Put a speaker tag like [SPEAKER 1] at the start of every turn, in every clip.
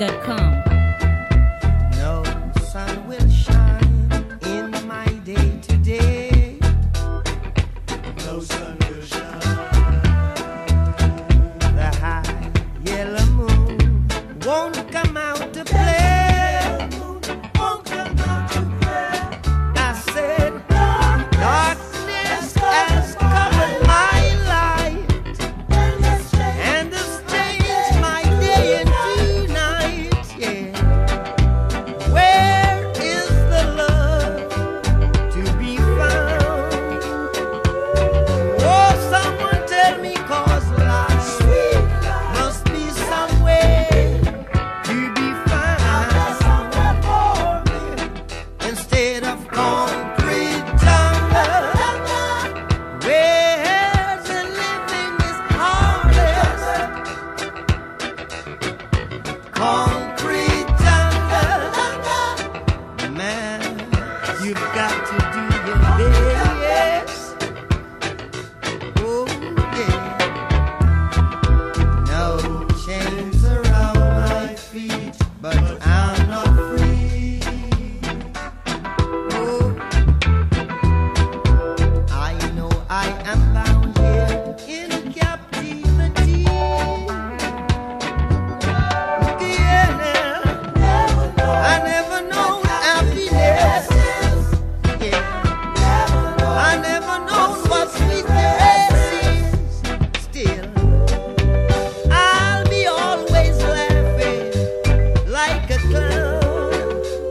[SPEAKER 1] NinjaPhoenix.com.
[SPEAKER 2] No sun will shine in my day today.
[SPEAKER 3] No sun will shine.
[SPEAKER 2] The high yellow moon won't come out to play. I said, darkness has covered my light, and has changed my day into night. Yeah, where is the love to be found? Oh, someone tell me, 'cause life must be somewhere to be found. Instead of concrete jungle, where the living is hardest. Concrete jungle, man, you've got to do your best. Oh yeah, no chains around my feet, but I'm not free. Oh, I know I am bound here in captivity. Yeah, I never know happiness. Yeah, I never know what sweetness is. Still, I'll be always laughing like a clown.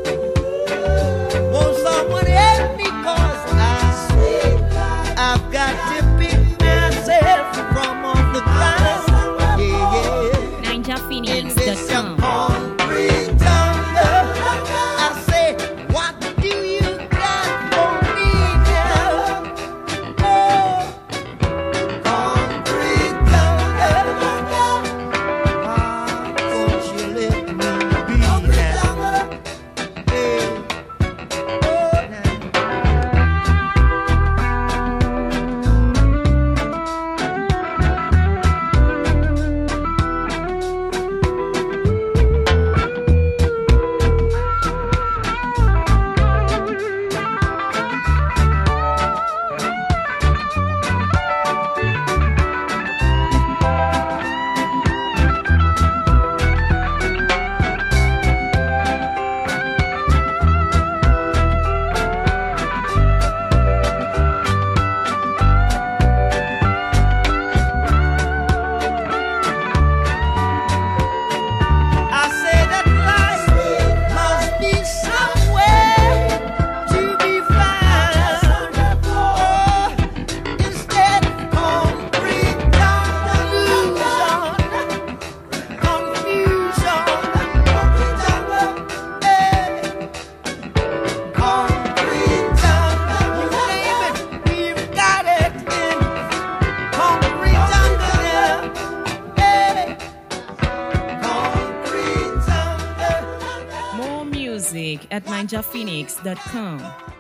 [SPEAKER 2] Won't someone help me, 'cause I've got to pick myself from off the ground. Yeah, yeah. In this
[SPEAKER 1] NinjaPhoenix.com.
[SPEAKER 2] concrete jungle, I say, what do you got for me now? Oh, concrete jungle, why won't you let me be now? Hey, oh, now. I say that life must be somewhere to be found. Oh, instead of concrete jungle, confusion, hey, concrete jungle, you name it, we've got it in concrete jungle, yeah, hey. Concrete jungle.
[SPEAKER 1] More music at NinjaPhoenix.com.